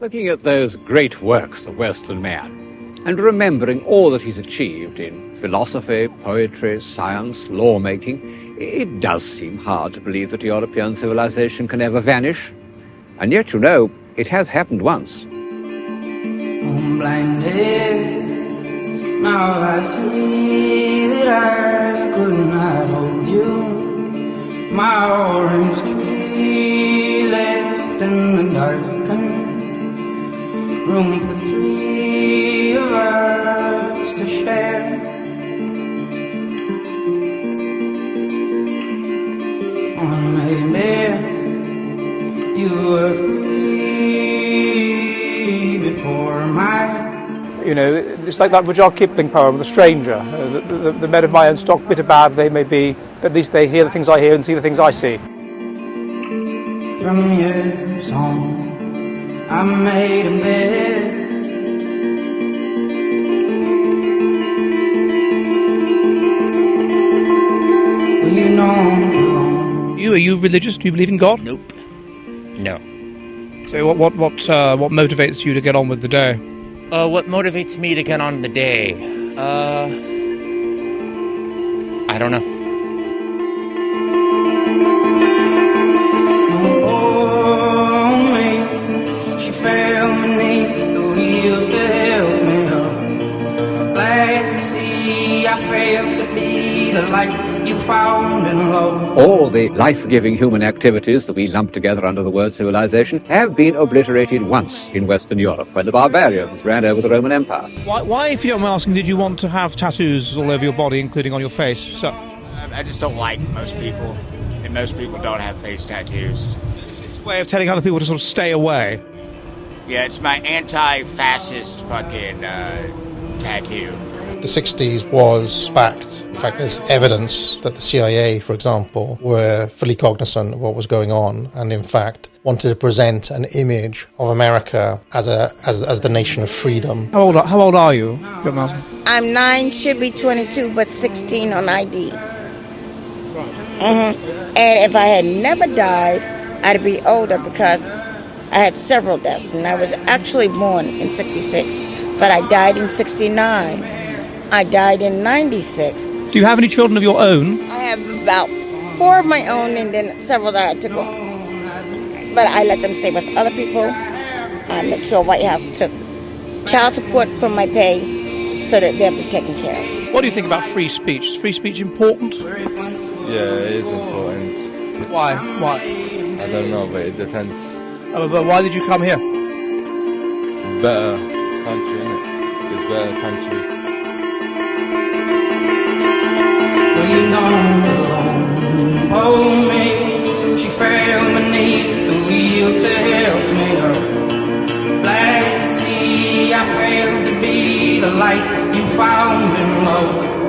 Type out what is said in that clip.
Looking at those great works of Western man, and remembering all that he's achieved in philosophy, poetry, science, lawmaking, it does seem hard to believe that European civilization can ever vanish. And yet, you know, it has happened once. I'm blinded, now I see that I could not hold you. My orange tree left in the darkened room for three of us to share. Oh, maybe you were free before mine. You know, it's like that Rudyard Kipling poem, The Stranger. The men of my own stock, bitter bad they may be, at least they hear the things I hear and see the things I see. From years on, I made a bed. Well, you know I'm alone. Are you religious? Do you believe in God? Nope. No. So what motivates you to get on with the day? What motivates me to get on the day? I don't know. She fell beneath the wheels to help me up. Black sea, I failed to be the light you found in love. All the life-giving human activities that we lump together under the word civilization have been obliterated once in Western Europe when the barbarians ran over the Roman Empire. Why, if you don't mind asking, did you want to have tattoos all over your body, including on your face? So, I just don't like most people, and most people don't have face tattoos. it's a way of telling other people to sort of stay away. Yeah, it's my anti-fascist fucking tattoo. The 60s was backed. In fact, there's evidence that the CIA, for example, were fully cognizant of what was going on and, in fact, wanted to present an image of America as the nation of freedom. How old are you? I'm 9, should be 22, but 16 on ID. And if I had never died, I'd be older because I had several deaths. And I was actually born in 66, but I died in 69. I died in 96. Do you have any children of your own? I have about 4 of my own and then several that I took on. But I let them stay with other people. I make sure White House took child support from my pay so that they'll be taken care of. What do you think about free speech? Is free speech important? Yeah, it is important. Why? I don't know, but it depends. But why did you come here? Better country, innit? It's better country. Well, you know I'm alone. Oh, me, she fell beneath the wheels to help me up. Black sea, I failed to be the light you found in love.